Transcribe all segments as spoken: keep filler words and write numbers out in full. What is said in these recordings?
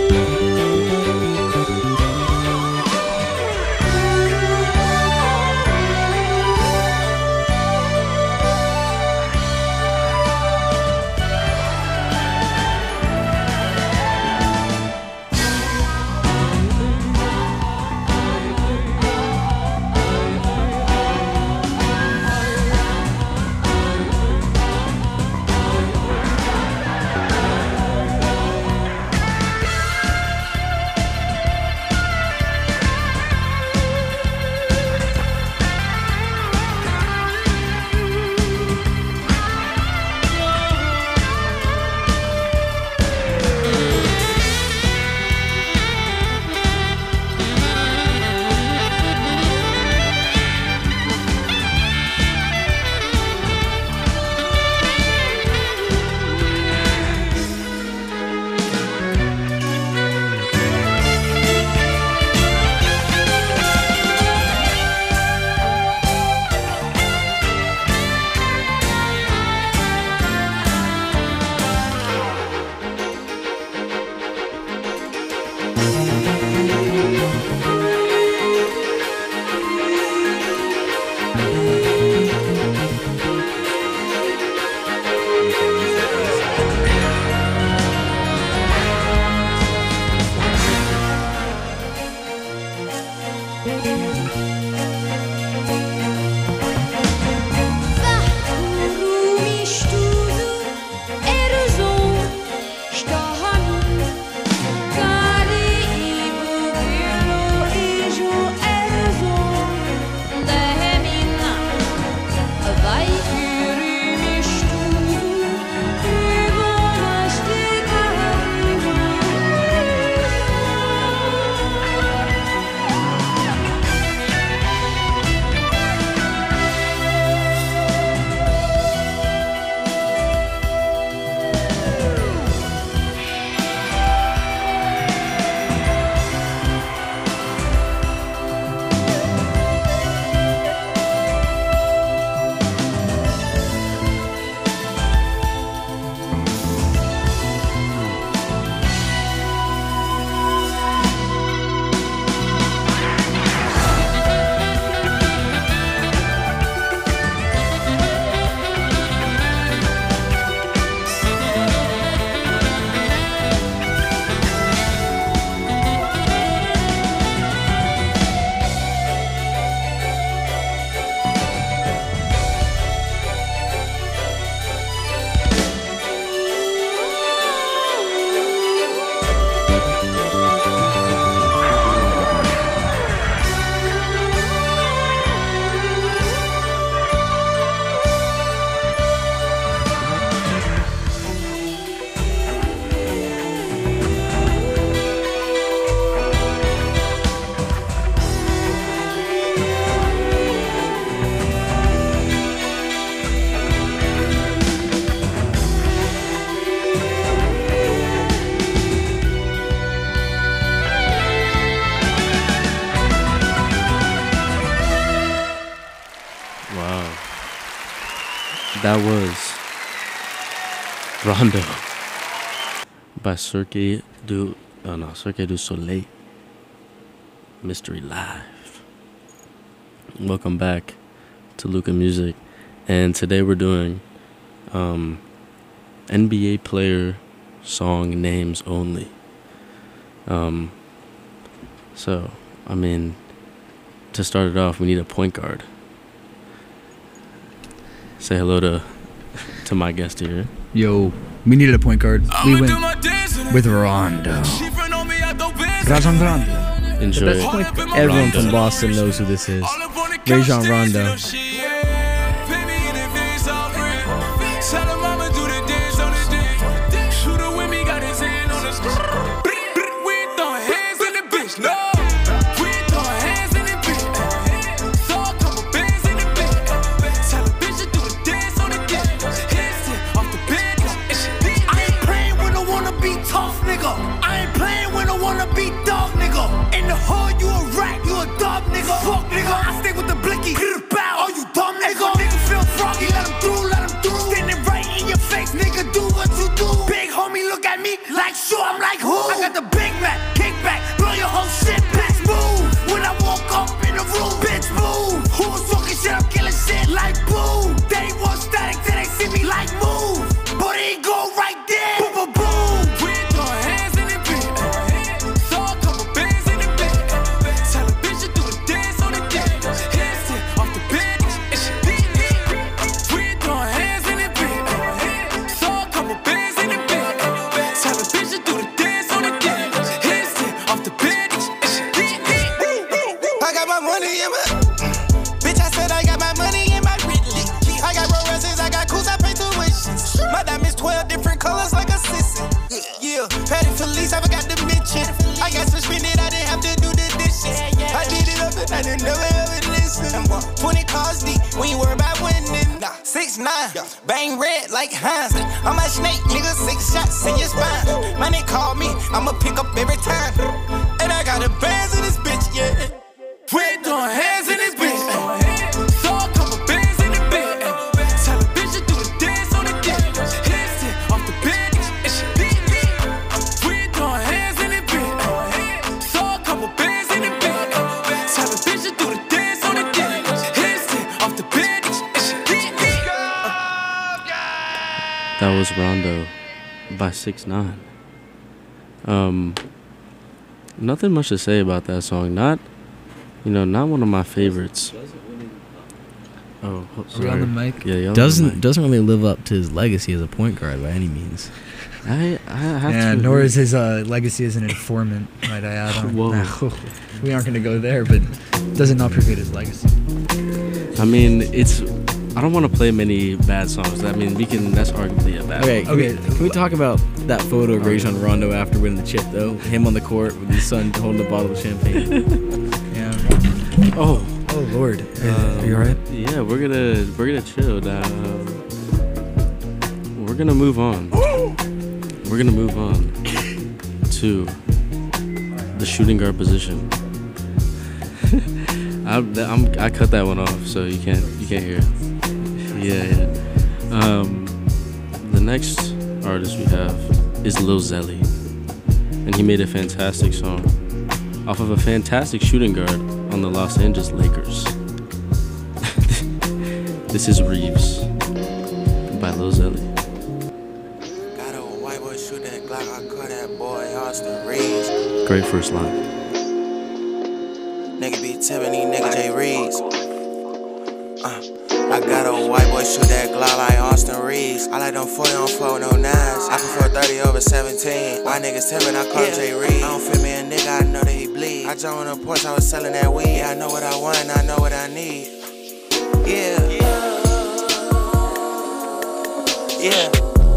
That was Rondo by Cirque du, oh no, Cirque du Soleil. Mystery Live. Welcome back to Luca Music, and today we're doing um, N B A player song names only. Um, so, I mean, to start it off, we need a point guard. Say hello to to my guest here. Yo, we needed a point guard. We went with Rondo. Rajon Rondo. Enjoy it. Point, everyone from Boston knows who this is. Rajon Rondo. Fuck nigga, I stay with the blicky. Hit it bow. Oh, you dumb nigga. Nigga feel froggy, let him through, let him through. Standing right in your face, nigga, do what you do. Big homie, look at me like sure, I'm like who? I got the big Yeah, Patty Felice, I forgot to mention. I got suspended, I didn't have to do the dishes. I did it up and I didn't never ever listen. twenty cars deep, we ain't worried about winning. Nah, six nine, bang red like Heinz. I'm a snake, nigga, six shots in your spine. Money call me, I'ma pick up every time. And I got the bands in this bitch, yeah. We're doing hands in this bitch. So a couple bands in the bed. Tell a bitch to do the dance on the dick. Hands it off the bed, and she beat me. We're doing hands in this bitch. So a couple bands in the bed. Tell a bitch to do the dance on the dick. Hands it off the bed, and she beat me. That was Rondo by six nine. Um, nothing much to say about that song. Not, you know, not one of my favorites. Oh, sorry. Are we on the mic? Yeah, yeah. Doesn't doesn't really live up to his legacy as a point guard by any means. I I have Yeah, to. nor agree. is his uh, legacy as an informant, might I add on. Whoa. No, we aren't going to go there, but does it not prevent his legacy? I mean, it's. I don't want to play many bad songs. I mean, we can. That's arguably a bad. Okay, one. can, Okay. We, can we talk about that photo of Rajon Rondo after winning the chip, though? Him on the court with his son holding a bottle of champagne. Yeah. Oh. Oh, Lord. Are, Um, are you alright? Yeah, we're gonna we're gonna chill. Now. We're gonna move on. We're gonna move on to the shooting guard position. I I'm, I cut that one off, so you can't you can't hear it. Yeah, yeah. Um, the next artist we have is Lil Zelly, and he made a fantastic song off of a fantastic shooting guard on the Los Angeles Lakers. This is Reeves by Lil Zelly. Got a white boy shoot that Glock, I call that boy Austin Reeves. Great first line. Nigga be tipping these nigga J Reeves. Uh, I got a white boy shoot that Glock like Austin Reeves. I like them forty on four, no nines. I prefer thirty over seventeen. My niggas tipping, I call yeah. J Reeves. I don't feel me a nigga, I know that he bleed. I jumped on the porch, I was selling that weed. Yeah, I know what I want, I know what I need. Yeah. Yeah.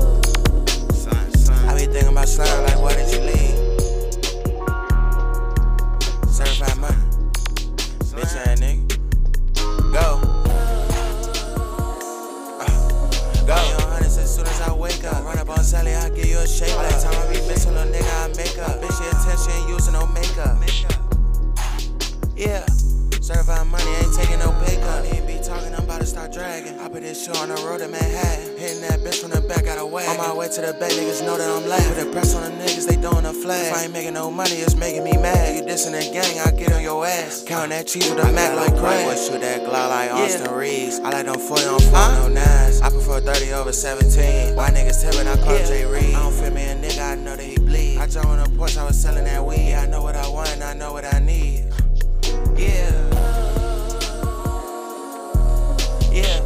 I be thinking about slime like, why did you leave? Certified money. Bitch ass nigga. Go. Uh, go. one hundred as soon as I wake up. Run up on Sally, I'll give you a shake. All that time I be missing a nigga, I make up. Bitch, your attention using no makeup. Yeah. Certified money, ain't taking no pay cut. Ain't be talking, I'm about to start dragging. I put this shit on the road to Manhattan. Hitting that bitch from the back, got a wagon. On my way to the back, niggas know that I'm laughing. Put the press on the niggas, they doing a flag. If I ain't making no money, it's making me mad. You dissing the gang, I get on your ass. Counting that cheese with a Mac like crack. I shoot that Glock like Austin yeah. Reeves. I like them forty on four, huh? no nines. I prefer thirty over seventeen. Why niggas tipping, I call yeah. J Reeves. I don't feel me a nigga, I know that he bleed. I jumped on the porch, I was selling that weed. Yeah, I know what I want, I know what I need. Yeah. Yeah.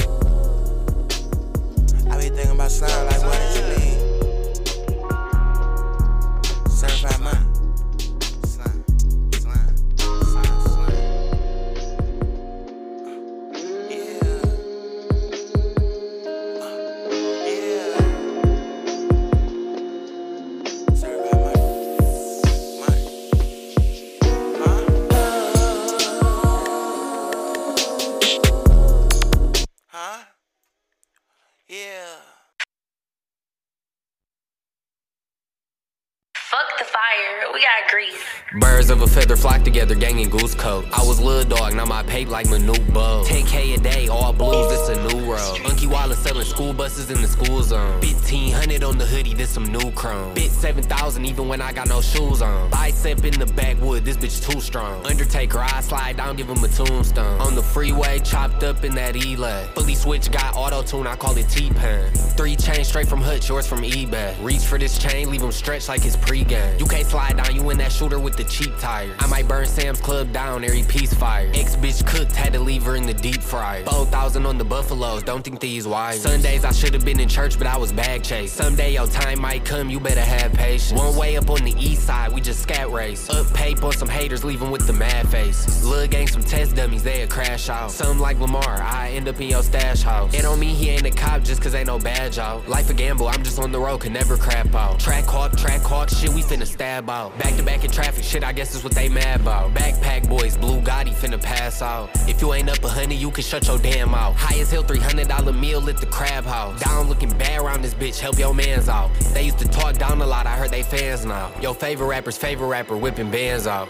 I be thinking about slime like, why did you leave? Certified money. Slime, slime, slime, slime. Yeah. Yeah. Certified money. Money. Huh? Huh? Yeah. Fuck the fire, we got grease. Birds of a feather flock together, gang and goose coat. I was Lil Dog, now my pape like Manute Bug. ten K a day, all blues, this a new road. Unky Wallace selling school buses in the school zone. fifteen hundred on the hoodie, this some new chrome. Bit seven thousand even when I got no shoes on. Bicep in the backwood, this bitch too strong. Undertaker, I slide down, give him a tombstone. On the freeway, chopped up in that E-Lay. Fully switch, got auto-tune, I call it T-Pain. Three chains straight from Hutch, yours from eBay. Reach for this chain, leave him stretched like his pregame. You can't slide down, you in that shooter with the cheap tires. I might burn Sam's Club down, every piece fire. Ex-bitch cooked, had to leave her in the deep fryer. four thousand on the Buffaloes, don't think these wise. Sundays I should've been in church, but I was bag chase. Someday your time might come, you better have patience. One way up on the east side, we just scat race. Up pape on some haters, leave them with the mad faces. Lil' gang some test dummies, they'll crash out. Some like Lamar, I end up in your stash house. It don't mean he ain't a cop just cause ain't no badge out. Life a gamble, I'm just on the road, can never crap out. Track hawk, track hawk, shit we finna stab out. Back to back in traffic, shit I guess is what they mad about. Backpack boys, Blue Gotti finna pass out. If you ain't up a honey, you can shut your damn mouth. High as hell, three hundred dollar meal at the crab house. Down looking bad around this bitch, help your mans out. They used to talk down a lot, I heard they fans now. Your favorite rapper's favorite rapper whipping bands out.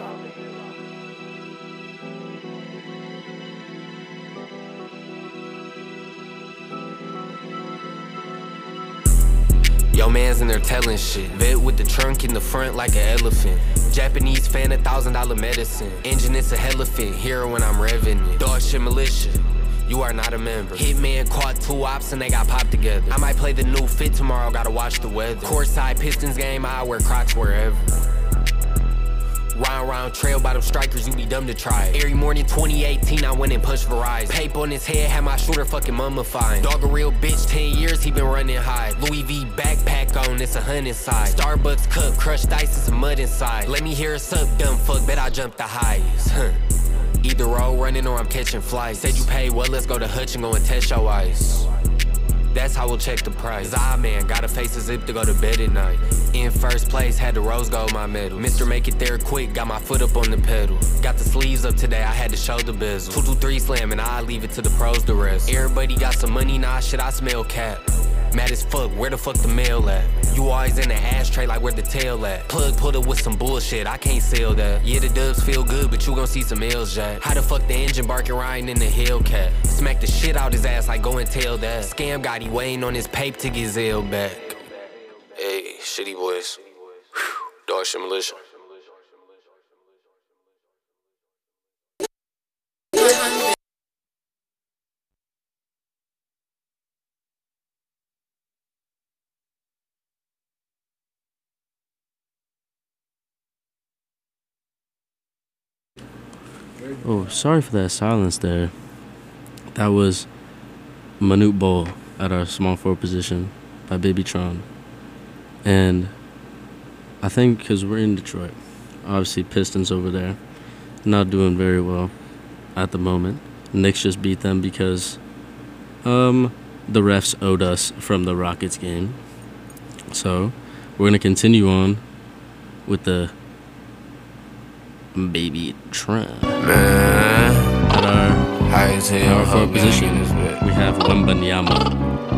Yo mans in there telling shit. Vet with the trunk in the front like an elephant. Japanese fan, a thousand dollar medicine. Engine, it's a elephant. Here when I'm revving it. Dog shit militia. You are not a member. Hitman caught two ops and they got popped together. I might play the new fit tomorrow, gotta watch the weather. Courtside Pistons game, I wear Crocs wherever. Round round trail by them strikers, you be dumb to try it. Every morning twenty eighteen, I went and pushed Verizon. Pape on his head, had my shooter fucking mummifying. Dog a real bitch, ten years he been running high. Louis V backpack on, it's a hun inside. Starbucks cup, crushed ice and some mud inside. Let me hear us up, dumb fuck, bet I jumped the highest. Huh. Either road running or I'm catching flights. Said you paid well, let's go to Hutch and go and test your ice. That's how we'll check the price. Ah man, gotta face a zip to go to bed at night. In first place, had the rose gold my medal. Mister Make It There Quick, got my foot up on the pedal. Got the sleeves up today, I had to show the bezel. two two three slam and I leave it to the pros to rest. Everybody got some money, nah shit, I smell cap. Mad as fuck, where the fuck the mail at? You always in the ashtray like where the tail at? Plug put up with some bullshit, I can't sell that. Yeah, the dubs feel good, but you gon' see some L's, Jack. How the fuck the engine barking riding in the Hellcat? Smack the shit out his ass like go and tell that. Scam got he waiting on his pape to get Zell back. Hey, shitty boys. Whew. Dog shit militia. Oh, sorry for that silence there. That was Manute Bol at our small forward position by Babytron. And I think because we're in Detroit, obviously Pistons over there, not doing very well at the moment. Knicks just beat them because um, the refs owed us from the Rockets game. So we're going to continue on with the Babytron. Man, at our, high as hell, our forward position, we have Wembanyama.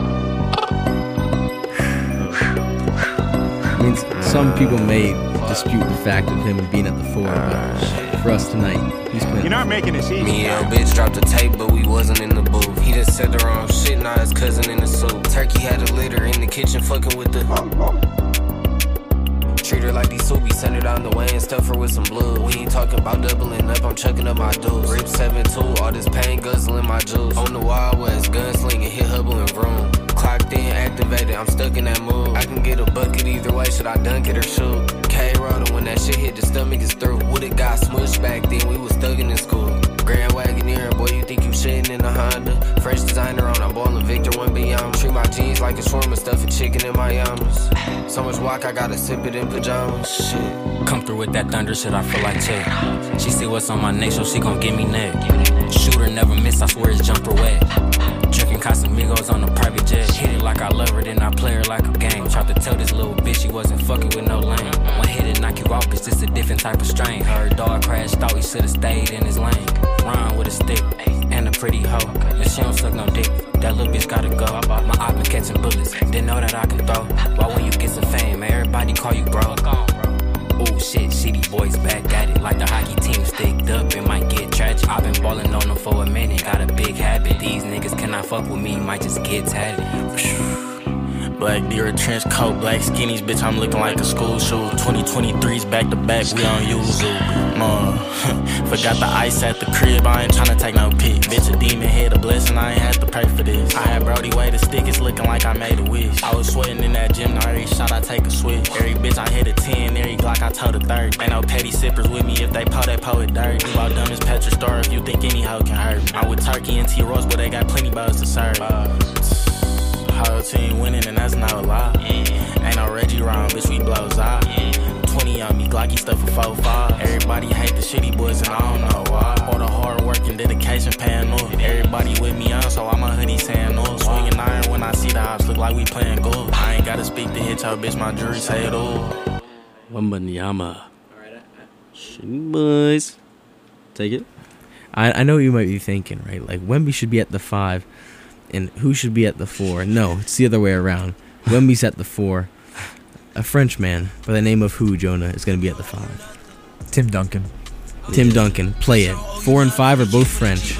I mean, some people may dispute the fact of him being at the four, but for us tonight, he's playing. You're not making it easy. Me and bitch dropped the tape, but we wasn't in the booth. He just said the wrong shit, not his cousin in the soup. Turkey had a litter in the kitchen, fucking with the. Treat her like these soupies, send her down the way and stuff her with some blue. We ain't talking about doubling up, I'm chucking up my dudes. Rip seven two, all this pain guzzling my juice. On the Wild West, gunslinging, hit Hubble and Vroom. Clocked in, activated, I'm stuck in that mood. I can get a bucket either way, should I dunk it or shoot? K-Roda, when that shit hit, the stomach is through. Would've got smushed back then, we was thugging in school. Grand Wagoneer, boy, you think you shitting in a Honda. Fresh designer on, I'm ballin' Victor Wembanyama. Treat my jeans like a shawarma, stuff a chicken in my yamas. So much walk, I gotta sip it in pajamas. Shit. Come through with that thunder shit, I feel like check. She see what's on my neck, so she gon' give me neck. Shooter never miss, I swear his jumper wet. Drinking Casamigos on a private jet. Hit it like I love her, then I play her like a game. Tried to tell this little bitch she wasn't fucking with no lane. One hit and knock you off, it's just a different type of strain. Her dog crashed, thought he should've stayed in his lane. Run with a stick and a pretty hoe. And she don't suck no dick, that little bitch gotta go. My op been catching bullets, didn't know that I can throw. Why when you get some fame, everybody call you bro? Ooh shit, shitty boys back at it. Like the hockey team sticked up, it might get tragic. I've been ballin' on them for a minute, got a big habit. These niggas cannot fuck with me, might just get tatted. Black deer, trench coat, black skinnies, bitch, I'm looking like a school shoe. twenty twenty-threes back to back, we on Yuzu. Uh, forgot the ice at the crib, I ain't tryna take no pic. Bitch, a demon head, a blessing, I ain't had to pray for this. I had Brody weigh the stick, it's looking like I made a wish. I was sweating in that gym, now every shot I take a switch. Every bitch I hit a ten, every Glock I told a third. Ain't no petty sippers with me, if they po, they po it dirt. You all dumb as Petra Star, if you think any hoe can hurt. I'm with Turkey and T-Ross, but they got plenty bows to serve. Whole team winning and that's not a lie. Yeah. Ain't no Reggie round, bitch, we blows out. Yeah. twenty on me, Glocky stuff for four five. Everybody hate the shitty boys and I don't know why. All the hard work and dedication paying off. Everybody with me on, so I'm a hoodie saying off. Swinging iron when I see the ops, look like we playing golf. I ain't gotta speak to hit your bitch, my jury say it all. Wembanyama. Shitty boys. Take it. I, I know what you might be thinking, right? Like, Wemby should be at the five, and who should be at the four? No, it's the other way around. Wemby's at the four. A French man by the name of who, Jonah, is going to be at the five? Tim Duncan. Tim Duncan. Play it. Four and five are both French.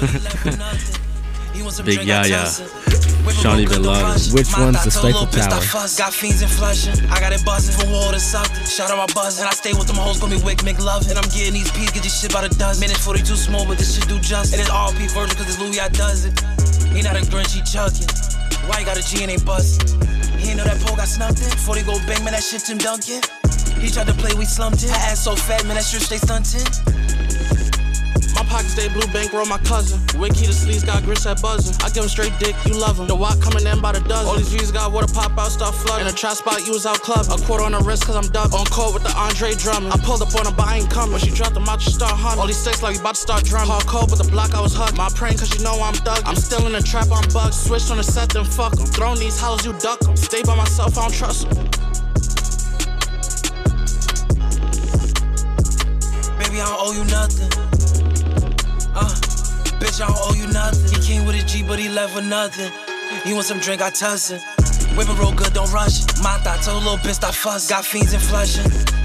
Big Yaya. Shawnee Bin Laden. Which one's the Stifle Tower? Got fiends and flushing. I got it buzzing from wall to something. Shout out my buzz. And I stay with them hoes, call me Wick McLovin. And I'm getting these peas, get this shit by the dozen. Minute forty-two small, but this shit do just. And it's all P version, cause it's Louis I does it. He not a Grinch, he chucking. Why you got a G and ain't bustin'? He ain't know that pole got snuffed in. Before they go bang, man, that shit Tim Duncan. He tried to play, we slumped in. I ass so fat, man, that shit stay stunting. My pockets, they blue bankroll my cousin. Wiki the sleeves got grits that buzzing. I give him straight dick, you love him. The walk coming in by the dozen. All these views got water pop out, start flooding. In a trap spot, you was out clubbing. A quarter on the wrist, cause I'm dubbing. On court with the Andre Drummond. I pulled up on her, but I ain't coming. When she dropped them out, she start hunting. All these sticks like we about to start drumming. Hard cold, but the block I was hugging. My praying, cause you know I'm thugging. I'm still in the trap, I'm bugged. Switched on the set, then fuck em. Throwing these hollows, you duck em. Stay by myself, I don't trust em. Baby, I don't owe you nothing. Uh, bitch, I don't owe you nothing. He came with a G, but he left with nothing. You want some drink, I tussin'. Whip it real good, don't rush it. My thought, told a little bitch, stop fuss. Got fiends and flushing.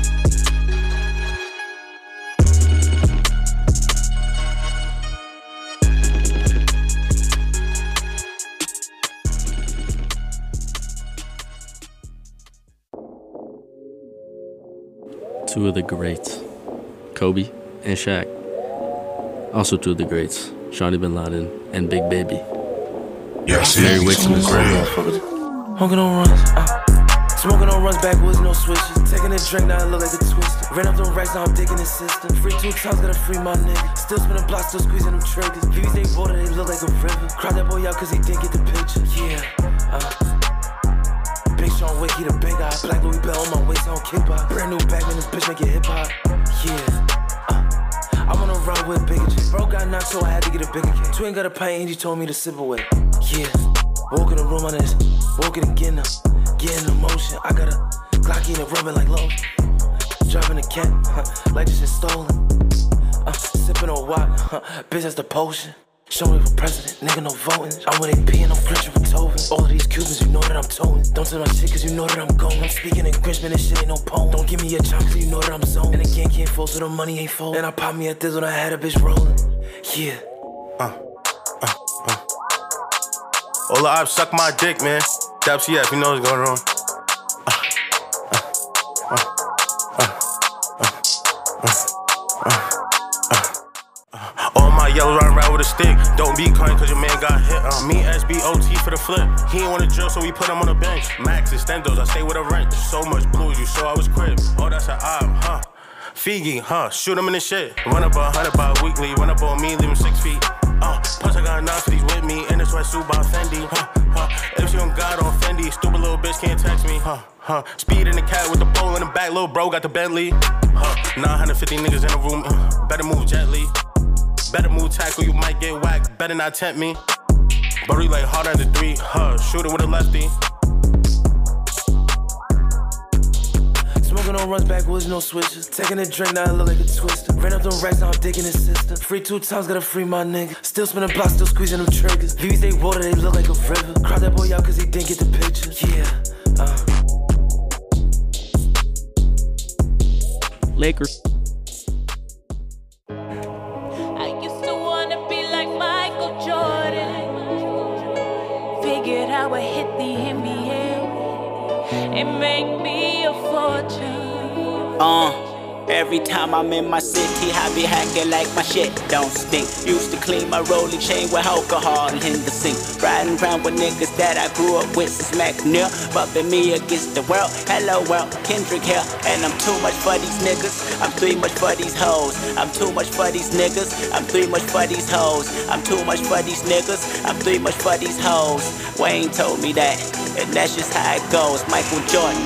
Two of the greats, Kobe and Shaq. Also two of the greats, Shawnee Bin Laden and Big Baby. Yes, Mary Wixom is Honking on runs, uh. Smoking on runs backwoods, no switches. Taking a drink, now it look like a twister. Ran up them racks, now I'm digging the system. Free two times, gotta free my nigga. Still spinning blocks, still squeezing them triggers. V V's they water, they look like a river. Cried that boy out cause he didn't get the picture. Yeah, uh. Big Sean Wick, he the big eye. Black Louis Bell on my waist, on kickbox. Brand new bag, man, this bitch make it hip hop. Yeah. I wanna ride with bigger G. Bro got knocked, so I had to get a bigger cake. Twin got a pint, Angie told me to sip away. Yeah, walk in the room on this, walk it again now. Get in the motion, I got a Glocky and a rubbing like lotion. Driving a cat, huh, like this shit stolen. Uh, sipping on wine, huh, bitch that's the potion. Show me for president, nigga no voting. I'm with A P and I'm Grinch with Tovin. All of these Cubans, you know that I'm towing. Don't tell my shit cause you know that I'm going. I'm speaking in Grinch, man, this shit ain't no poem. Don't give me a chunk cause you know that I'm zoned. And again, can't fold so the money ain't fold. And I pop me at this when I had a bitch rolling. Yeah. Uh, uh, uh. All the ops suck my dick, man. Dap C F, you know what's going on. Uh, uh, uh, uh, uh, uh, uh. All my yellow run around with a stick. Don't be kind cause your man got hit. Uh, me S B O T for the flip. He ain't wanna drill, so we put him on the bench. Max extendos, I stay with a wrench. So much blues, you saw I was crib. Oh, that's an op, huh? Figi, huh? Shoot him in the shit. Run up a hundred by weekly. Run up on me, leave him six feet. Uh, plus I got nine fifties with me. In the sweatsuit by Fendi. Huh, huh. If she don't got on Fendi, stupid little bitch can't text me. Huh, huh. Speed in the cat with the pole in the back. Little bro got the Bentley. Huh. nine hundred fifty niggas in the room. Uh, better move gently. Better move tackle, you might get whacked. Better not tempt me. But we like hard at the three. Huh. Shoot it with a lefty. Smoking on runs backwoods, no switches. Taking a drink, now it look like a twister. Ran up them racks, now I'm digging the system. Free two times, gotta free my nigga. Still spinning blocks, still squeezing them triggers. V V's they water, they look like a river. Cried that boy out cause he didn't get the picture. Yeah, uh. Lakers. I used to wanna be like Michael Jordan. Figured I would hit the N B A. Uh. Every time I'm in my city, I be hacking like my shit don't stink. Used to clean my rolling chain with alcohol in the sink. Riding around with niggas that I grew up with since McNeil. Bumping me against the world. Hello world, Kendrick here. And I'm too much for these niggas. I'm too much for these hoes. I'm too much for these niggas. I'm too much for these hoes. I'm too much for these niggas. I'm too much for these hoes. Wayne told me that, and that's just how it goes. Michael Jordan.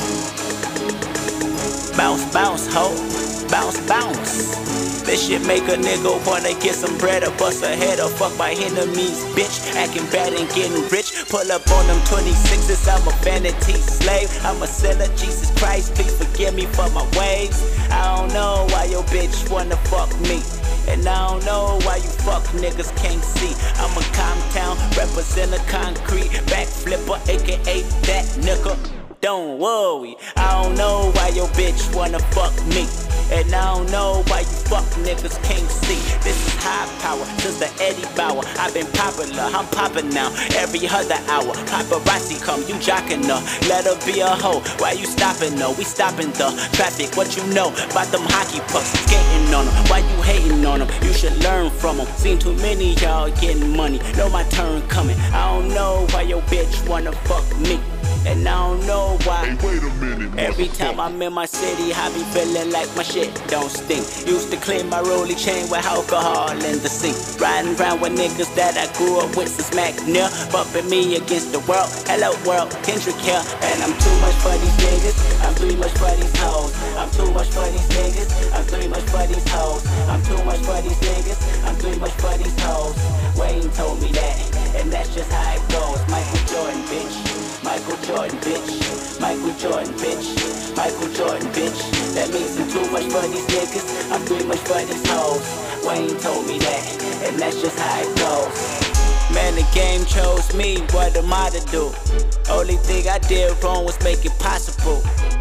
Bounce, bounce, ho, bounce, bounce. This shit make a nigga wanna get some bread or bust a head or fuck my enemies, bitch. Acting bad and getting rich. Pull up on them twenty-sixes, I'm a vanity slave. I'm a sinner, Jesus Christ, please forgive me for my ways. I don't know why your bitch wanna fuck me. And I don't know why you fuck niggas can't see. I'm a Comptown, represent a concrete backflipper, aka that nigga. Don't worry, I don't know why your bitch wanna fuck me. And I don't know why you fuck niggas can't see. This is high power, since the Eddie Bauer. I've been popular, I'm popping now, every other hour. Paparazzi come, you jocking her, let her be a hoe. Why you stopping her? We stopping the traffic. What you know about them hockey pucks? Skating on them, why you hating on them? You should learn from them. Seen too many y'all getting money, know my turn coming. I don't know why your bitch wanna fuck me. And I don't know why. Hey, wait a minute. Every time I'm in my city, I be feeling like my shit don't stink. Used to clean my rolling chain with alcohol in the sink. Riding around with niggas that I grew up with since McNeil. Bumping me against the world. Hello world, Kendrick here. And I'm too much for these niggas. I'm too much for these hoes. I'm too much for these niggas. I'm too much for these hoes. I'm too much for these niggas. I'm too much for these hoes. Wayne told me that, and that's just how it goes. Michael Jordan, bitch. Michael Jordan, bitch. Michael Jordan, bitch. Michael Jordan, bitch. That means I'm too much for these niggas. I'm too much for these hoes. Wayne told me that, and that's just how it goes. Man, the game chose me, what am I to do? Only thing I did wrong was make it possible.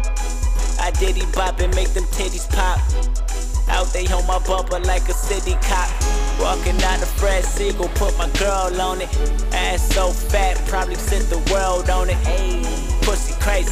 I did he bop and make them titties pop. Out they on my bumper like a city cop. Walking out of Fred Siegel, put my girl on it. Ass so fat, probably set the world on it. Ayy, pussy crazy,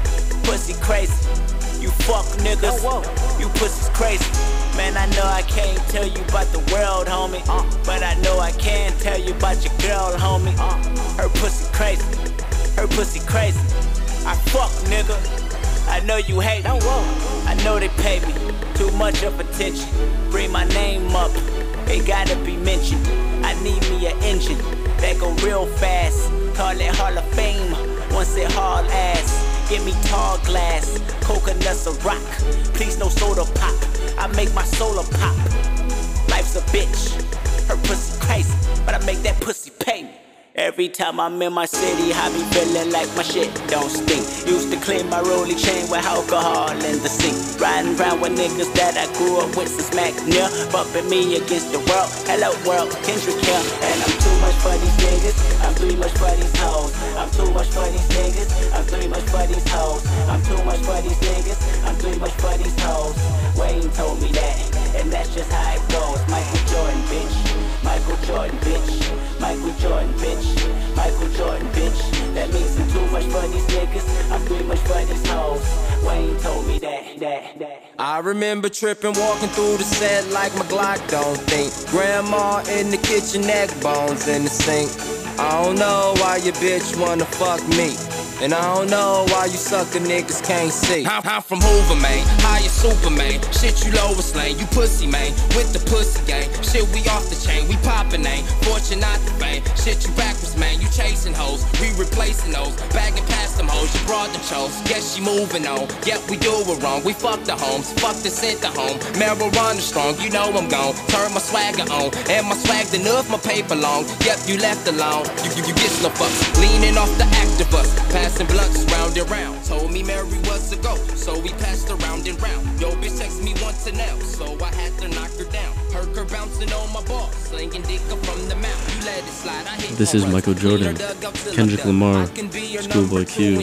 pussy crazy. You fuck niggas, you pussies crazy. Man, I know I can't tell you about the world, homie. uh, But I know I can tell you about your girl, homie. uh, Her pussy crazy, her pussy crazy. I fuck nigga, I know you hate me. I know they pay me too much of attention. Bring my name up, it gotta be mentioned. I need me an engine that go real fast. Call it Hall of Fame, once it haul ass. Give me tall glass, coconuts a rock. Please no soda pop, I make my solar pop. Life's a bitch, her pussy crazy, but I make that pussy pay me. Every time I'm in my city, I be feeling like my shit don't stink. Used to clean my rolling chain with alcohol in the sink. Riding around with niggas that I grew up with since McNeil. Bumping me against the world. Hello world, Kendrick here. And I'm too much for these niggas. I'm too much for these hoes. I'm too much for these niggas. I'm too much for these hoes. I'm too much for these niggas. I'm too much for these hoes. Wayne told me that, and that's just how it goes. Michael Jordan, bitch. Michael Jordan, bitch. Michael Jordan, bitch. Michael Jordan, bitch. That means I'm too much for these niggas. I'm too much for these hoes. Wayne told me that, that, that. I remember tripping, walking through the set like my Glock don't think. Grandma in the kitchen, neck bones in the sink. I don't know why your bitch wanna fuck me. And I don't know why you sucker niggas can't see. I'm, I'm from Hoover, man, high as Superman. Shit, you Lois Lane, you pussy, man. With the pussy gang, shit, we off the chain. We poppin' ain't, fortune not the fame. Shit, you backwards, man, you chasing hoes. We replacing those, bagging past them hoes. You brought the chose, guess she moving on. Yep, we do it wrong, we fuck the homes. Fuck the center home, marijuana strong. You know I'm gone, turn my swagger on. And my swag enough, my paper long. Yep, you left alone, you, you, you get no fucks. Leaning off the activus, passing blunts round and round. Told me Mary was a go, so we passed around and round. Yo, bitch text me once and now, so I had to knock her down. Heard her bouncing on my ball, slinging dick up from the mouth. You let it slide, I hit This is Michael Jordan, Kendrick Lamar, Schoolboy Q,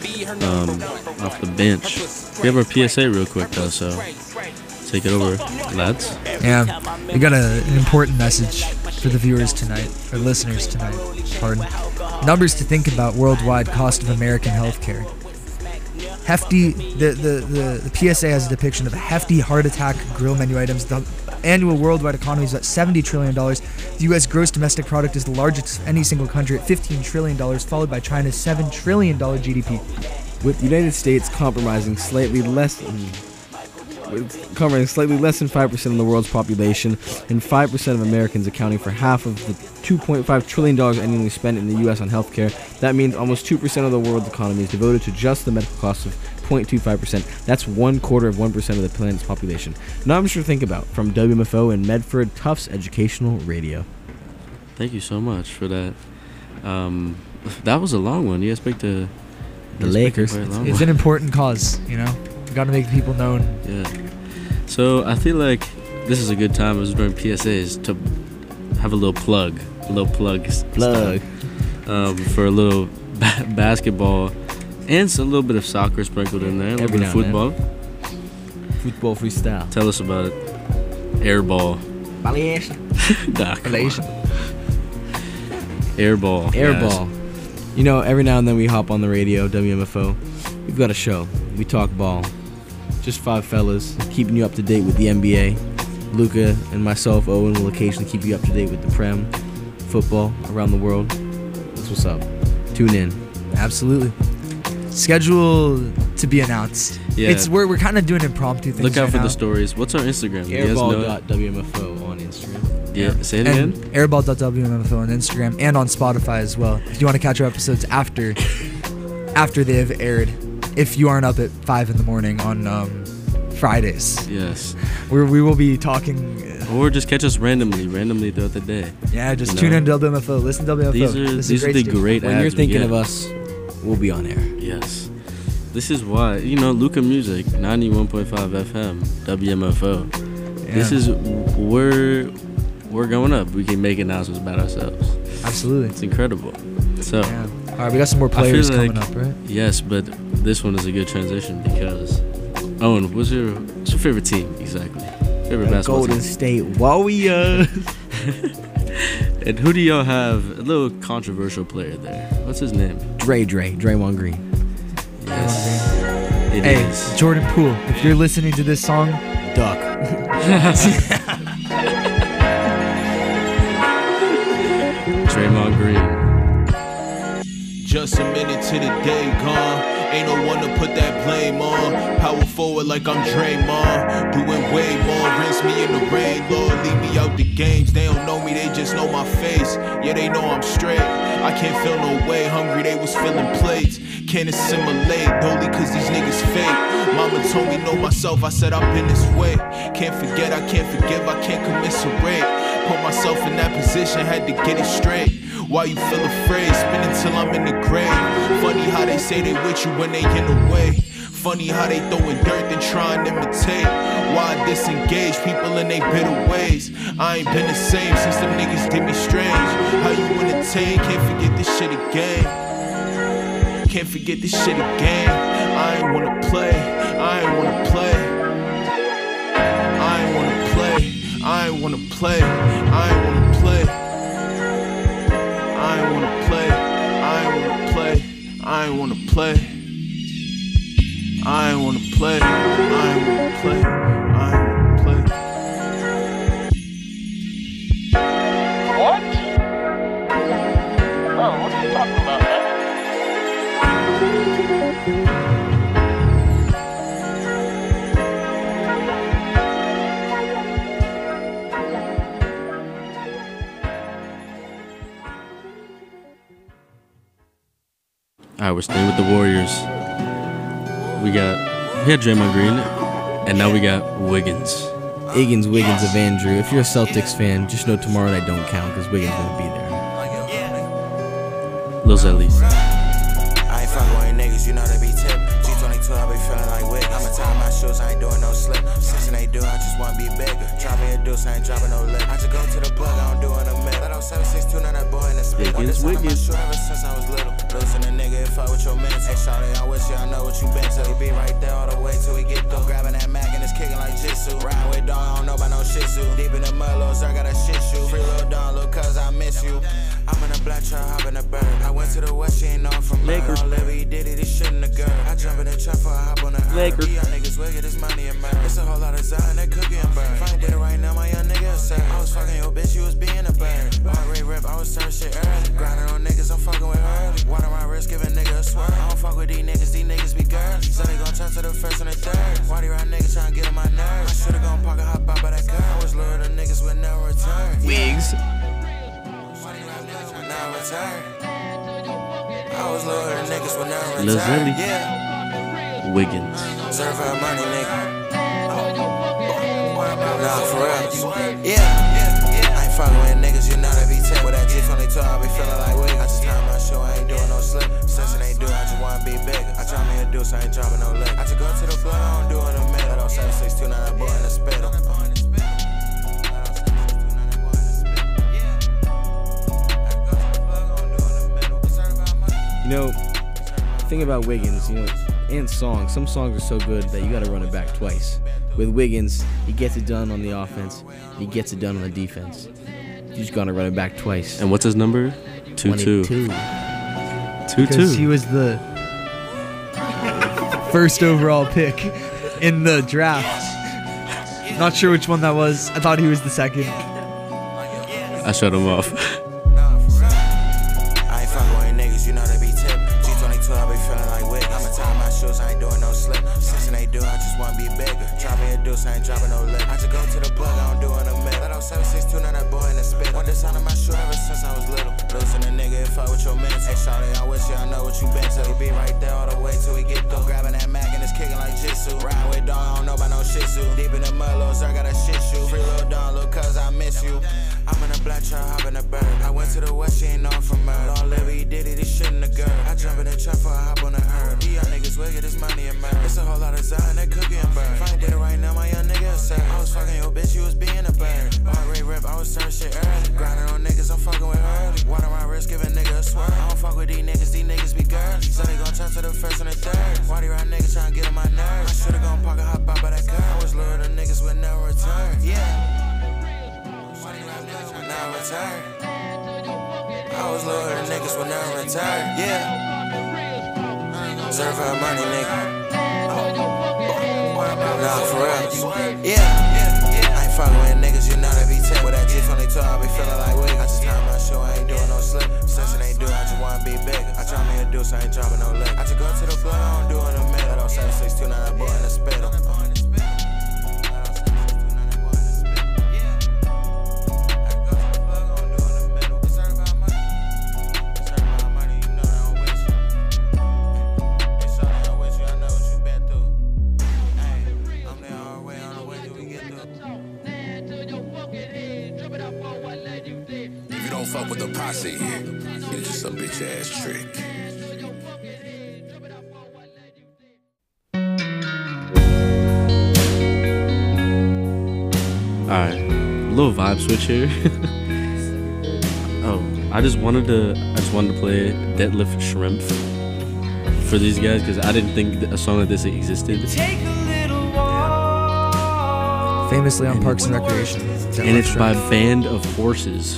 um, off the bench. We have our P S A real quick though, so take it over, lads. Yeah, we got a, an important message for the viewers tonight, or listeners tonight, pardon. Numbers to think about: worldwide cost of American healthcare. hefty. The, the, the, the P S A has a depiction of a hefty heart attack grill menu items. The annual worldwide economy is at seventy trillion dollars. The U S gross domestic product is the largest of any single country at fifteen trillion dollars, followed by China's seven trillion dollars G D P. With the United States compromising slightly less than, covering slightly less than five percent of the world's population, and five percent of Americans accounting for half of the two point five trillion dollars annually spent in the U S on healthcare. That means almost two percent of the world's economy is devoted to just the medical costs of zero point two five percent. That's one quarter of one percent of the planet's population. Not much to think about. From W M F O and Medford Tufts Educational Radio. Thank you so much for that. Um, that was a long one. You expect to... The Lakers. It's, it's an important cause, you know? We got to make people known. Yeah. So I feel like this is a good time as during P S As to have a little plug, a little plug, plug um, for a little ba- basketball and a little bit of soccer sprinkled in there, a little Every bit of football. Football freestyle. Tell us about it. Airball. Malaysia. Malaysia. Airball. Airball. Guys. You know, every now and then we hop on the radio, W M F O. We've got a show. We talk ball. Just five fellas keeping you up to date with the N B A. Luca and myself, Owen, will occasionally keep you up to date with the Prem, football around the world. That's what's up. Tune in. Absolutely. Schedule to be announced. Yeah. It's we're we're kind of doing impromptu things. Look out right for now. the stories. What's our Instagram? Airball dot W M F O on Instagram. Yeah, say it and again. airball dot W M F O on Instagram and on Spotify as well. If you want to catch our episodes after after they have aired, if you aren't up at five in the morning on um, Fridays. Yes. We we will be talking. Or just catch us randomly, randomly throughout the day. Yeah, just you tune know? in to W M F O. Listen to W M F O. These are this these is are the great When ads you're thinking we of get. us, we'll be on air. Yes. This is why, you know, Luca Music, ninety-one point five F M, W M F O. Yeah. This is, we're, we're going up. We can make announcements about ourselves. Absolutely. It's incredible. So, yeah. All right, we got some more players like, coming up, right? Yes, but this one is a good transition because, Owen, what's your, what's your favorite team exactly? Favorite basketball Golden team? State Warriors. And who do y'all have? A little controversial player there. What's his name? Dre Dre. Draymond Green. Yes. It hey, is. Jordan Poole, if you're listening to this song, duck. Draymond Green. Just a minute to the day gone. Ain't no one to put that blame on. Power forward like I'm Draymond. Doing way more. Rinse me in the rain, Lord. Leave me out the games. They don't know me, they just know my face. Yeah, they know I'm straight. I can't feel no way. Hungry, they was filling plates. Can't assimilate, only cause these niggas fake. Mama told me know myself, I said I've been this way. Can't forget, I can't forgive, I can't commiserate. Put myself in that position, had to get it straight. Why you feel afraid? Spin until I'm in the grave. Funny how they say they with you when they in the way. Funny how they throwing dirt and trying to imitate. Why I disengage people in they bitter ways. I ain't been the same since them niggas did me strange. How you entertain? Can't forget this shit again. Can't forget this shit again. I ain't wanna play. I ain't wanna play. I ain't wanna play. I ain't wanna play. I ain't wanna play. I ain't wanna play. I ain't wanna play. I ain't wanna play. I ain't wanna play. I ain't wanna play. I ain't wanna play. What? Bro, what are you talking about, man? All right, we're staying with the Warriors. We got we had Draymond Green, and now we got Wiggins. Higgins, Wiggins of Andrew. If you're a Celtics fan, just know tomorrow night don't count because Wiggins gonna be there. Lil Zelly. I ain't fucking with niggas, you know they be tip. G twenty-two, I be feeling like Wiggins. I'ma tie my shoes, I ain't doing no slip. Since they do, I just wanna be bigger. Dropping a deuce, I ain't dropping no lip. I just go to the plug, I don't do in a minute. Let oh seven six two, now that boy in the spit. Wiggins, Wiggins. Ever since I was little. Losing a nigga, if I with your minutes. Hey, shawty, I wish you I know what you been to. He be right there all the way till we get through. Grabbing that mag and it's kicking like jitsu. Ride with dog, I don't know about no shit. shih tzu. Deep in the mud, little sir, got a shit shoe. Free little Don, little cuz I miss you. I'm in a black truck, hop in a bird. I went to the west, she ain't know I'm from Lakers. Don't live, he did it, he shouldn't have girl. I jump in the truck for a hop on the herd. Lakers. Young niggas wicked, this money and murder. It's a whole lot of Zion, that cookie and bird. If I ain't dead right now, my young nigga sir. I was fucking your bitch, you was being a bird. Already rip, I was serving shit early. Grinding on niggas, I'm fucking with early. Water my wrist, giving nigga a swerve. I don't fuck with these niggas, these niggas be girls. So they gon' turn to the first and the third. Why they right niggas tryna get on my nerves? I should've gone park a hop out by that car. I was loyal to niggas would never return. Wigs. Never return. I was loyal to niggas would never return. Lazeli. Yeah. Wiggins. Certified money, nigga. Nah, for real. Yeah. I ain't fucking with niggas, you know they be tech. With that G twenty-two, I be feeling like Wiggins. I just time my show, I ain't doing no slip. Since it ain't do, I just wanna be big. I try me a deuce, I ain't dropping no lick. I just go to the blood, I don't do it in the middle. That seven six two nine, that boy in the spittle. You know, the thing about Wiggins, you know, and songs, some songs are so good that you gotta run it back twice. With Wiggins, he gets it done on the offense, he gets it done on the defense. You just gotta run it back twice. And what's his number? Two two. Two two. Because he was the first overall pick in the draft. Not sure which one that was. I thought he was the second. I shut him off. I ain't fucking with niggas, you know they be tip. G twenty-two, I be feeling like Wiggins. I'ma tie my shoes, I ain't doing no slip. Since they do, I just wanna be bigger. Drop me a deuce, I ain't dropping no lick. I just go to the plug, I don't do in the middle. That old seven six two, now that boy in the spit. Want this out of my shoe ever since I was little. Losing a nigga, if I with your minutes. Hey, shawty, I wish you I know what you been to. He be right there all the way till we get through. Grabbing that mag and it's kicking like jitsu. Ride with dog, I don't know about no shih tzu. Deep in the mud, little sir, got a shit shoe. Free little Don, little cuz I miss you. I'm in a black truck, hop in a bird. I went to the west, she ain't know I'm from murder. Don't live, he did it, he shouldn't have girl. I jump in the truck for a hop on the herd. These young niggas wicked, this money and murder. It's a whole lot of Zion, that cookie and bird. If I ain't dead right now, my young nigga sir. I was fucking your bitch, you was being a bird. Already rip, I was serving shit early. Grinding on niggas, I'm fucking with early. Water my wrist, giving nigga a swerve. I don't fuck with these niggas, these niggas be girls. So they gon' turn to the first and the third. Why they right niggas tryna get on my nerves? I should've gone park a hop out by that car. I was loyal to niggas would never return. Yeah. Never return. I was loyal to niggas would never return. Yeah. Certified money, nigga. Nah, for real. Yeah. I ain't fucking with niggas, you know they be tech. With that G twenty-two, I be feeling like Wiggins. I just time my show, I ain't doing no slip. Since it ain't do, I just wanna be bigger. I try me a deuce, I ain't dropping no lick. I just go to the blood, I don't do it in the middle. That old seven six two nine, that boy in the spittle. Fuck with the posse, it's just some bitch ass trick. Alright, little vibe switch here. Oh, I just wanted to, I just wanted to play Deadlift Shrimp for these guys because I didn't think that a song like this existed. Famously on and Parks and Recreation. And it's by Band of Horses.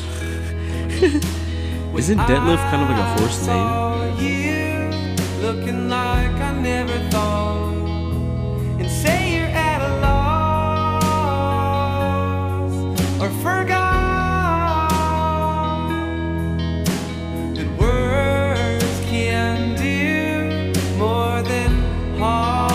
Isn't Deadlift kind of like a horse name? Looking like I never thought, and say you're at a loss or forgot that words can do more than harm.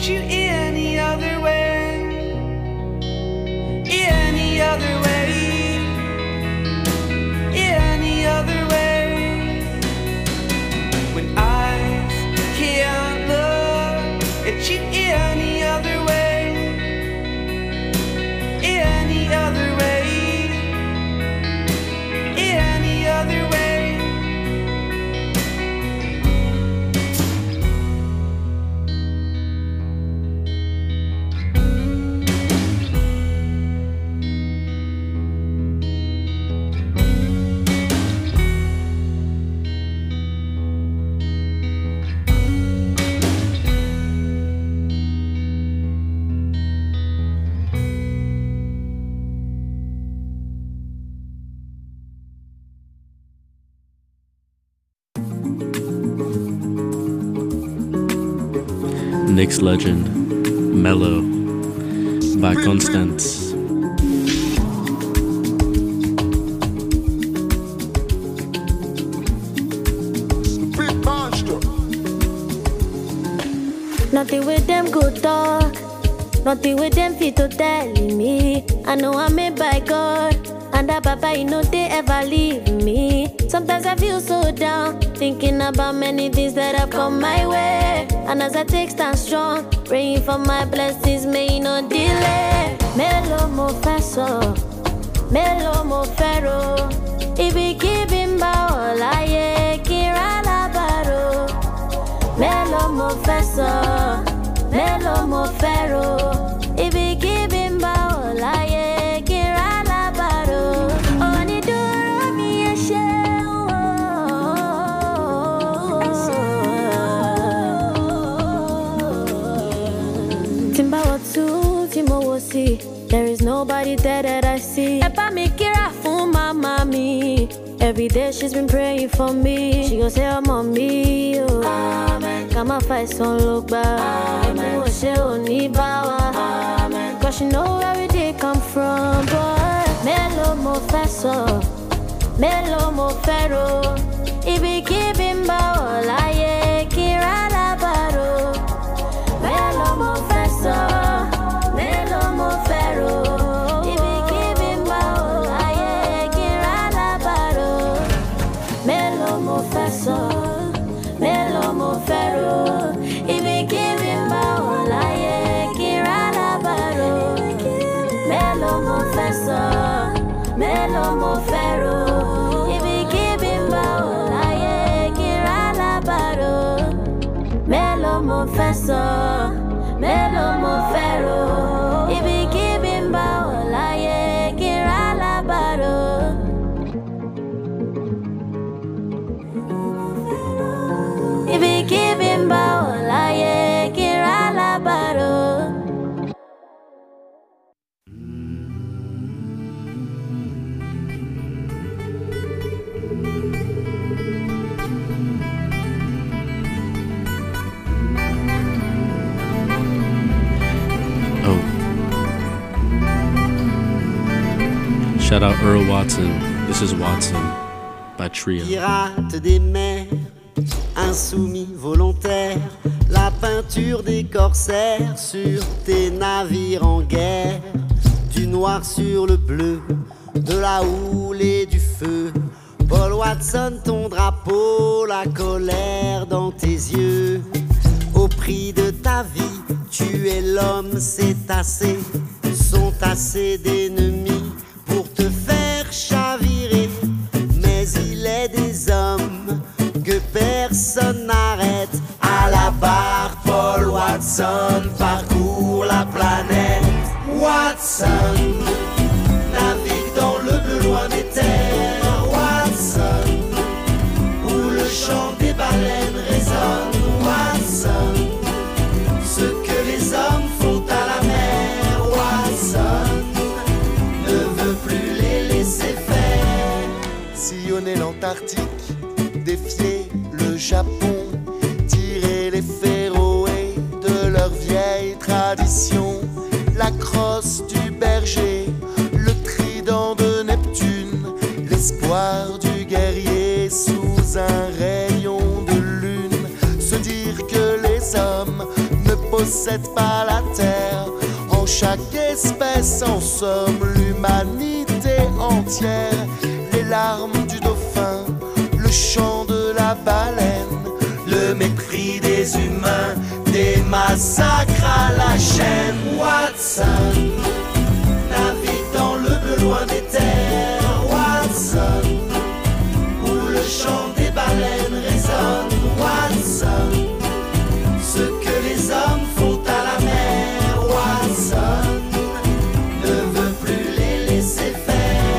you any other way, any other way, any other way. When eyes can't look at you any other way, any other way, any other way. Nick's Legend, Mellow by Constance. Nothing with them good talk, nothing with them fit to telling me. I know I'm made by God, and that Papa, you know they ever leave me. Sometimes I feel so down, thinking about many things that have come my way. And as I take stand strong, praying for my blessings, may not delay. Melo mo faso, melo mo fero, ibi kibim ba olaye kira labaro. Melo mo faso, melo mo fero, ibi kibim ba olaye kira labaro. Oni duro mi eshe. There is nobody there that I see. Epa mi kira fun my mommy. Every day she's been praying for me. She gon' say, oh mommy, oh. Amen. Come and fight some look back. Amen. She only bawa. Amen. Cause she know where we did come from, boy. Melo mo faso, melo mo fero. Ibi kibim bawa la ye kira labaro. Melo mo faso. Melo mo fero, ibi kibim ba olaye kira labaro. Melo mo faso, melo mo fero, ibi kibim ba olaye kira labaro. Melo mo faso, melo mo fero, ibi kibim ba olaye kira labaro. Ibi kibim ba olaye kira labaro. Oh. Shout out Earl Watson. This is Watson by Trio. Pirate des mers, insoumis volontaires, la peinture des corsaires sur tes navires en guerre, du noir sur le bleu, de la houle et du feu. Paul Watson, ton drapeau, la colère dans tes yeux. Au prix de ta vie, tu es l'homme, c'est assez, sont assez d'ennemis pour te faire chavirer. Mais il est des hommes que personne n'arrête. À la barre, Paul Watson parcourt la planète. Watson navigue dans le bleu loin des terres. Watson, où le chant des baleines résonne. Watson, ce que les hommes font à la mer. Watson ne veut plus les laisser faire. Sillonner l'Antarctique, défier le Japon, tirer les Féroé de leur vieille tradition. La crosse du berger, le trident de Neptune, l'espoir du guerrier sous un rayon de lune. Se dire que les hommes ne possède pas la terre. En chaque espèce, en somme, l'humanité entière. Les larmes du dauphin, le chant de la baleine, le mépris des humains, des massacres à la chaîne. Watson navigue dans le bleu loin des terres. Watson, où le chant des baleines résonne. Watson, ce que les hommes font à la mer. Watson ne veut plus les laisser faire.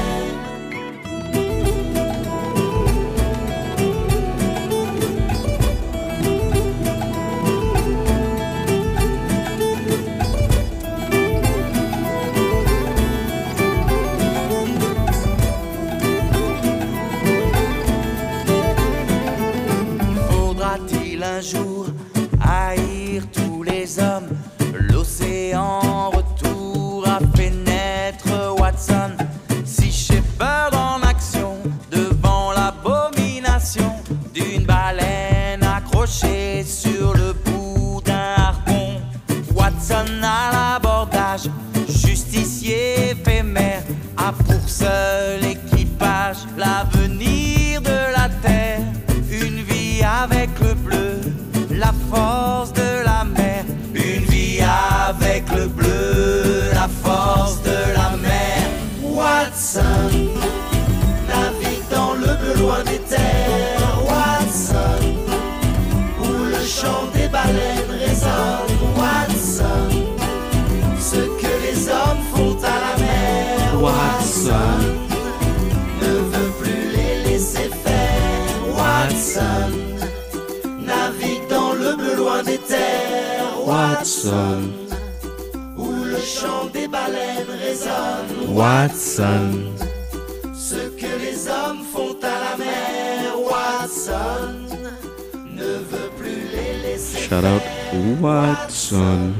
Faudra-t-il un jour haïr tous les hommes? L'océan en retour a fait naître Watson. Si Shepard en action devant l'abomination d'une baleine accrochée sur le bout d'un harpon. Watson à l'abordage, justicier éphémère, a pour seul équipage l'avenir de la terre. Une vie avec le bleu, la force de la mer. Une vie avec le bleu, la force de la mer. Watson navigue dans le bleu loin des terres. Watson, où le chant des baleines résonne. Watson, ce que les hommes font à la mer. Watson ne veut plus les laisser faire. Watson navigue dans le bleu loin des terres. Watson, où le chant des baleines résonne. Watson, ce que les hommes font à la mer. Watson ne veut plus les laisser Shout out Watson.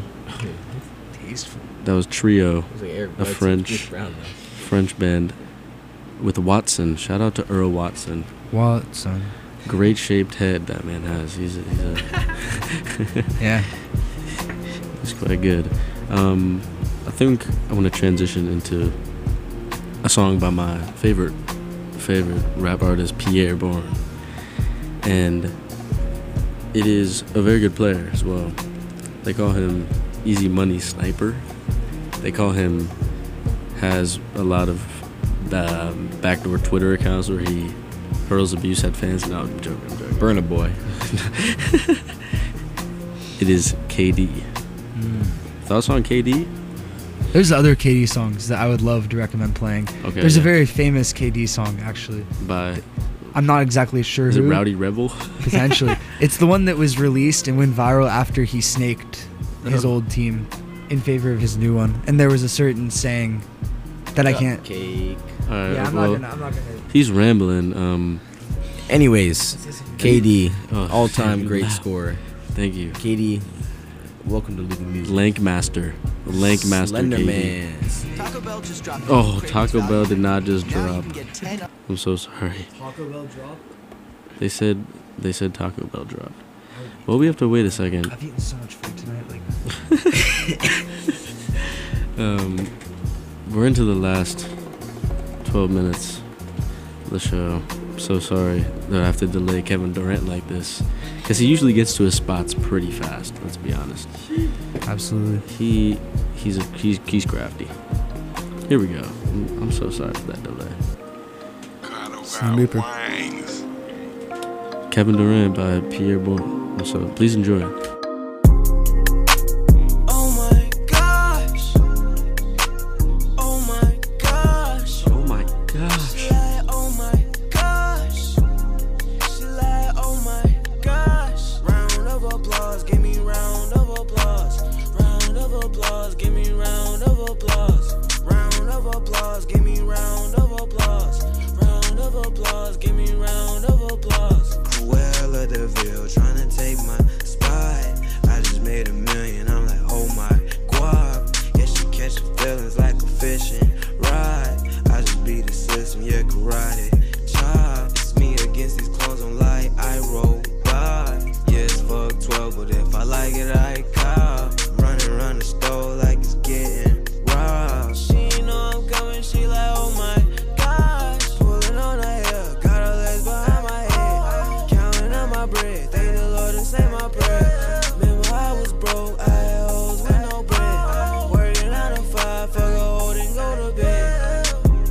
That was Trio, was like Eric a Bledsoe, French Chris Brown, though. French band with Watson. Shout out to Earl Watson. Watson. Great shaped head that man has. He's a, he's a Yeah. He's quite good. Um, I think I want to transition into a song by my favorite favorite rap artist, Pierre Bourne, and it is a very good player as well. They call him Easy Money Sniper. They call him has a lot of uh, backdoor Twitter accounts where he hurls abuse at fans. No, I'm joking. I'm joking. Burna Boy. It is K D. Mm. Thoughts on K D? There's other K D songs that I would love to recommend playing. Okay, There's yeah. a very famous K D song, actually. By I'm not exactly sure is who. it Rowdy Rebel? Potentially. It's the one that was released and went viral after he snaked his Uh-huh. old team in favor of his new one. And there was a certain saying that I can't. Cake. Alright, Yeah, I'm well, not gonna. I'm not gonna. he's rambling. Um, Anyways, K D, Oh, all-time shit. great scorer. Thank you. K D, welcome to Luka Music. Lankmaster. Lankmaster Slender K D. Man. Taco Bell just dropped. Oh, Taco Bell did not just drop. ten I'm so sorry. Taco Bell drop? They said they said Taco Bell dropped. Well, we have to wait a second. I've eaten so much food tonight. Like. Um, we're into the last twelve minutes of the show. I'm so sorry that I have to delay Kevin Durant like this, because he usually gets to his spots pretty fast. Let's be honest. Absolutely. He he's a, he's he's crafty. Here we go. I'm, I'm so sorry for that delay. Snooper. Kevin Durant by Pierre Bourne. So please enjoy it. Oh my gosh. Oh my gosh. Oh my gosh. She like, oh my gosh. She like, oh my gosh. Round of applause, give me round of applause. Round of applause, give me round of applause. Round of applause, give me round of applause. Round of applause, give me round of applause. Cruella de Vil trying to take my spot. I call. Running around the store like it's getting robbed. She know I'm coming, she like, oh my gosh. Pulling on her hair, got her legs behind my head. Counting up my bread, thank the Lord and say my prayer. Remember I was broke, I had hoes with no bread. Working nine to five, fuck a hoe and go to bed.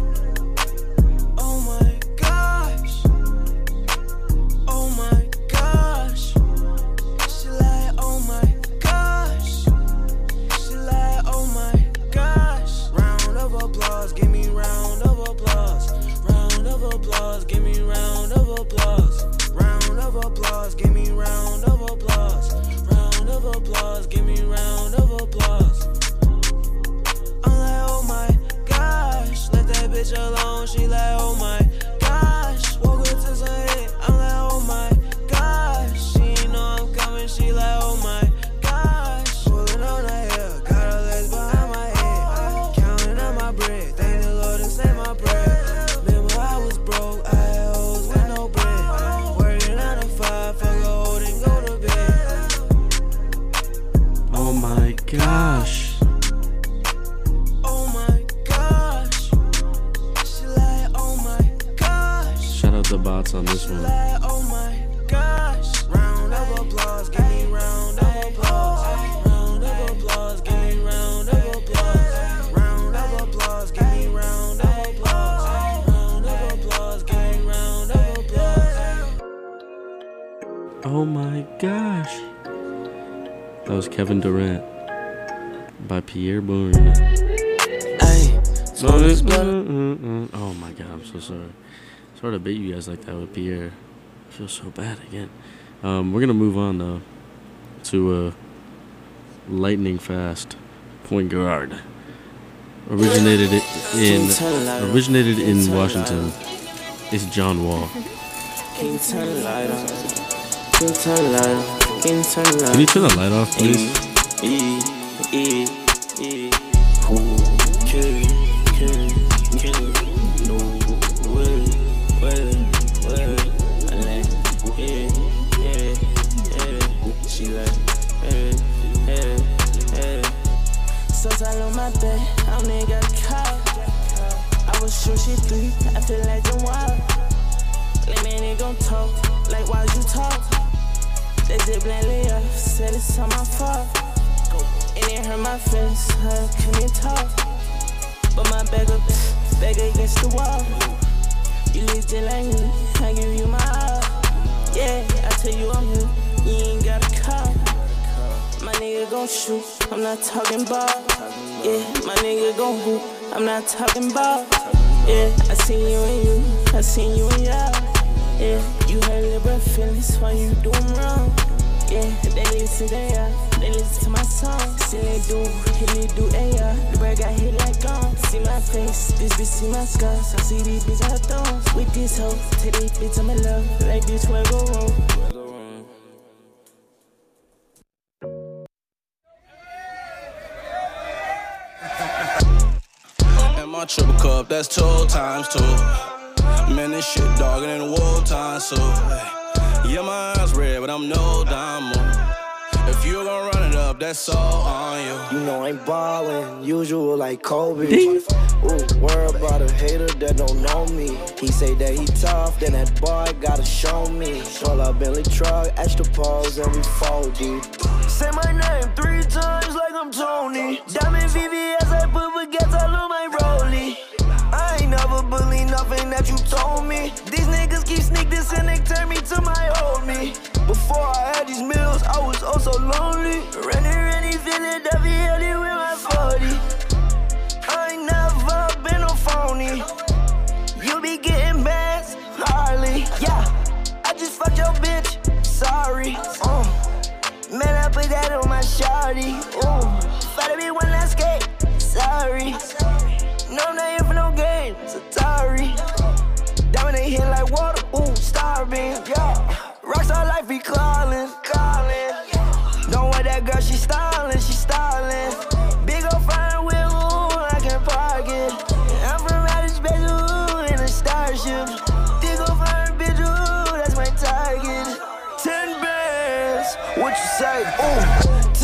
Oh my gosh. Oh my gosh. She like, oh my gosh. She like, oh my gosh. Round of applause, give me round of applause. Round of applause, give me round of applause. Round of applause, give me round of applause. Round of applause, give me round of applause. I'm like, oh my gosh. Let that bitch alone, she like, oh my gosh. Walk her to some hit, I'm like, oh my gosh. She ain't know I'm coming, she like, oh my gosh. Pulling on her hair, got her legs behind my head. Counting up my bread, thank the Lord and say my prayer. Remember I was broke, I had hoes with no bread. Working nine to five, fuck a hoe and go to bed. Oh my gosh. Oh my gosh. She like, oh my gosh. Shout out the bots on this one. Like, oh my gosh. Round of applause, give me round of applause. Round of applause, give me round of applause. Round of applause, give me round of applause. Round of applause, give me round of applause. Oh my gosh. That was Kevin Durant by Pierre Bourne. Oh my god, I'm so sorry. Sorry to bait you guys like that with Pierre. I feel so bad again. Um, we're gonna move on though to a lightning fast point guard. Originated it in originated in Washington. It's John Wall. Can you turn the light on? Can you turn the light on? Can you turn the light on? Can you turn the light off, please? E, E, E, who can, can, can, no way, way, way, I like, yeah, yeah, yeah, she like, yeah, yeah, yeah. So tired on my bed, I don't even got a car. I was sure she three, I feel like I'm wild. Like man, they gon' talk, like why you talk? They did blindly up, said it's on my fault. And it hurt my face, I couldn't talk. But my back up, back against the wall. You live just like me, I give you my all. Yeah, I tell you I'm here, you ain't got a call. My nigga gon' shoot, I'm not talking ball. Yeah, my nigga gon' hoop, I'm not talking ball. Yeah, I seen you and you, I seen you and y'all. Yeah, you had liberal feelings while you doing wrong. Yeah, they listen to ya, they listen to my song. See they do, hit me do A R. The bird got hit like gone. See my face, this bitch see my scars. I see these bitch out thorns. With this hoe, take these bitch on my love. Like this where I go wrong. And my triple cup, that's two times two. Man, this shit dogging in the war time, so hey. Yeah, my eyes red, but I'm no diamond. If you gon' run it up, that's all on you. You know I'm ballin', usual like Kobe. Ding. Ooh, worry about a hater that don't know me. He say that he tough, then that boy gotta show me. Roll up Bentley truck, extra pose, and we fold deep. Say my name three times like I'm Tony. Diamond V V S, I put baguettes all on my rollie. I ain't never believe nothing that you told me. These niggas keep sneak this and they turn me to my old me. Before I had these meals, I was oh so lonely. Renny, Renny, Philadelphia, with my forty. I ain't never been no phony. You be getting bands, hardly. Yeah, I just fucked your bitch, sorry. Uh, man, I put that on my shawty. Ooh, fight me one last skate, sorry. No, I'm not here for no games, Atari. Diamond they hit like water, ooh, starving, yeah. Rockstar life be calling, calling. Don't want that girl, she styling, she styling. Big ol' fine wheel, ooh, I can park it. I'm from outer space, ooh, in a starship. Big ol' fine bitch, ooh, that's my target. Ten bands, what you say, ooh.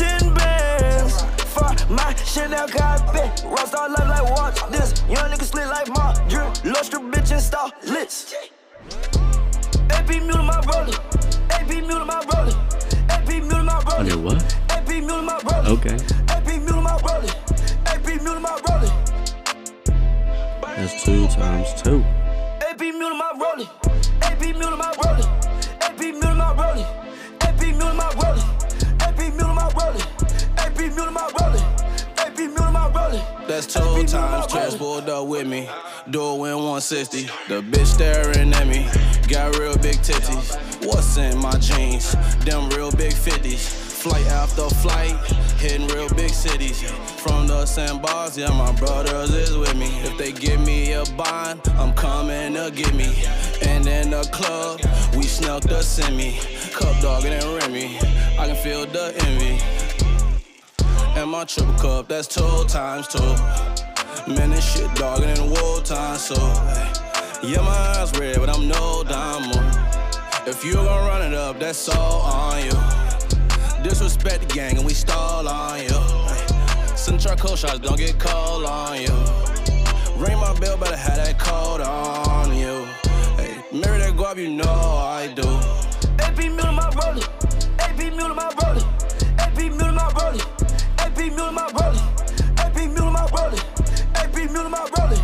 now copy. Rockstar life like watch this. Young nigga slit like Marjorie. Lustre bitch and star list. A P mule my brother. A P mule my brother. A P mule my brother. Under what? A P mule my brother. Okay. A P mule my brother. A P mule my brother. That's two times two. A P mule my brother. A P mule my brother. A P mule my brother. A P mule my brother. A P mule my brother. A P mule my brother. A P mule my brother. That's two times transport up with me. Do it in one sixty. The bitch staring at me. Got real big titties. What's in my jeans? Them real big fifties. Flight after flight, hitting real big cities. From the sandbars, yeah, my brothers is with me. If they give me a bond, I'm coming to get me. And in the club, we snuck the semi. Cup dogging and Remy, I can feel the envy. And my triple cup, that's two times two. Man, this shit dogging in war time, so yeah, my eyes red, but I'm no diamond. If you gon' run it up, that's all on you. Disrespect the gang and we stall on you. Send charcoal shots, don't get cold on you. Ring my bell, better have that cold on you. Hey, marry that guap, you know I do. A P mule my brother. A P mule my brother. A P mule my brother. A P mule my brother. A P mule my brother. A P mule my brother.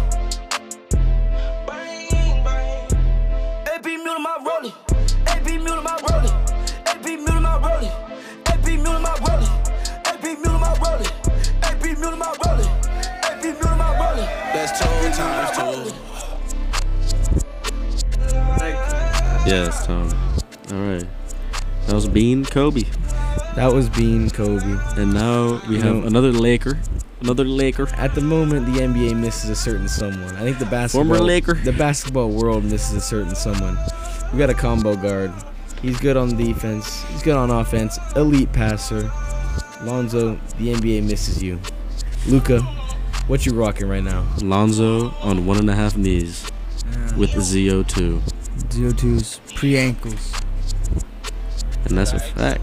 A P mule my brother. A P mule my brother. A P mule my brother. A P mule my brother. A P mule my brother. A P mule my brother. A P mule my brother. That's two times two. Yes, Tom. All right. That was Bean Kobe. That was Bean Kobe. And now we You have know- another Laker. Another Laker. At the moment, the N B A misses a certain someone. I think the basketball, Former Laker. the basketball world misses a certain someone. We got a combo guard. He's good on defense. He's good on offense. Elite passer. Lonzo, the N B A misses you. Luka, what you rocking right now? Lonzo on one and a half knees with Z O two. Z O two's pre-ankles. And that's a fact.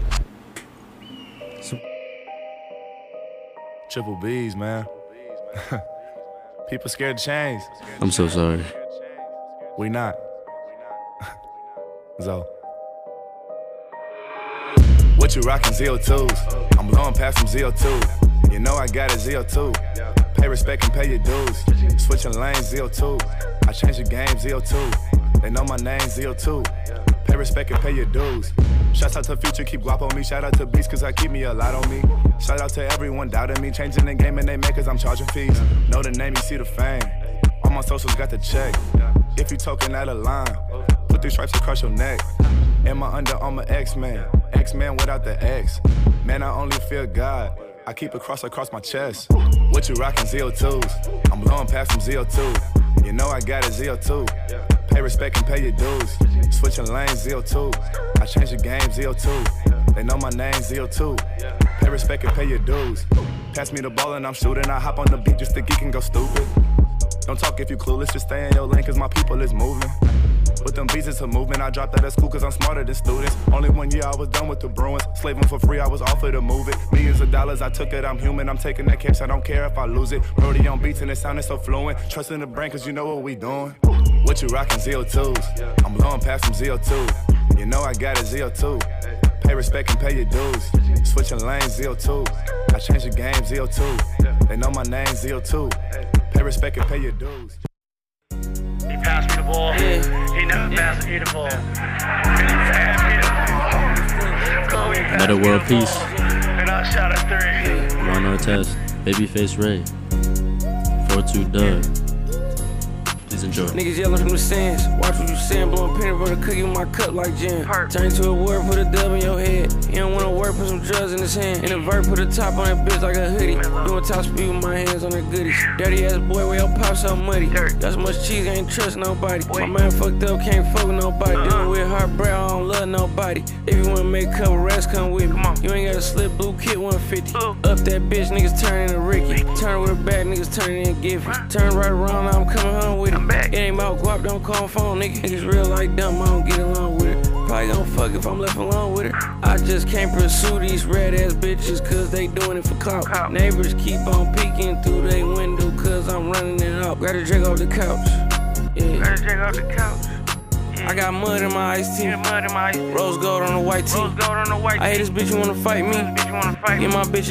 Triple B's, man. People scared to change. I'm so sorry. We not. Zo. What you rockin' Z O twos? I'm blowing past some Z O two. You know I got a Z O two. Pay respect and pay your dues. Switching lanes, Z O two. I changed the game, Z O two. They know my name, Z O two. Pay respect and pay your dues. Shouts out to Future, keep guap on me. Shout out to Beats, cause I keep me a lot on me. Shout out to everyone doubting me. Changing the game and they make cause I'm charging fees. Know the name, you see the fame. All my socials got the check. If you talking out of line, put these stripes across your neck. And my under Armour X-Man. X-Man without the X. Man, I only feel God. I keep a cross across my chest. What you rockin' Z O twos? I'm blowing past some Z O two. You know I got a Z O two. Pay respect and pay your dues. Switching lanes, Z O two. I changed the game, Z O two. They know my name, Z O two. Pay respect and pay your dues. Pass me the ball and I'm shooting. I hop on the beat just to geek and go stupid. Don't talk if you clueless, just stay in your lane cause my people is moving. With them beats, it's a movement. I dropped out of school cause I'm smarter than students. Only one year I was done with the Bruins. Slaving for free, I was offered to move it. Millions of dollars, I took it, I'm human. I'm taking that cash, I don't care if I lose it. Brody on beats and it sounded so fluent. Trust in the brain cause you know what we doing. What you rockin' Z O twos? I'm blowing past some Z O two. You know I got a Z O two. Pay respect and pay your dues. Switching lanes, Z O two. I changed the game, Z O two. They know my name, Z O two. Pay respect and pay your dues. He passed me the ball. Yeah. He never passed me the ball. Another world peace. And I shot a three. Ron Artest, Babyface Ray, four two Doug. Please enjoy. Niggas yelling from the stands. Watch what you saying, blowing peanut butter cookie with my cup like jam. Turn to a word, put a dub in your head. You don't wanna work, put some drugs in his hand. In a vert, put a top on that bitch like a hoodie. Doing top speed with my hands on the goodies. Dirty ass boy, where your pop so muddy. Got so much cheese, I ain't trust nobody. My man fucked up, can't fuck with nobody. Dealing with hard bread, I don't love nobody. If you wanna make a couple rats, come with me. You ain't gotta slip blue kit one fifty. Up that bitch, niggas turn into Ricky. Turn with a back, niggas turn in Giffy. Turn right around, now I'm coming home with it. It ain't about guap, don't call phone, nigga. Niggas real like dumb, I don't get along with it. probably gon' fuck if I'm left alone with it. I just can't pursue these red ass bitches cause they doing it for clout. Neighbors keep on peeking through they window cause I'm running it out. Grab a drink off the couch. Yeah. Grab a drink off the couch. I got mud in my iced tea. Yeah, mud in my iced tea. Rose gold on the white tee. Rose gold on the white I hate this bitch, you wanna fight me. Bitch, you wanna fight Get me. my bitch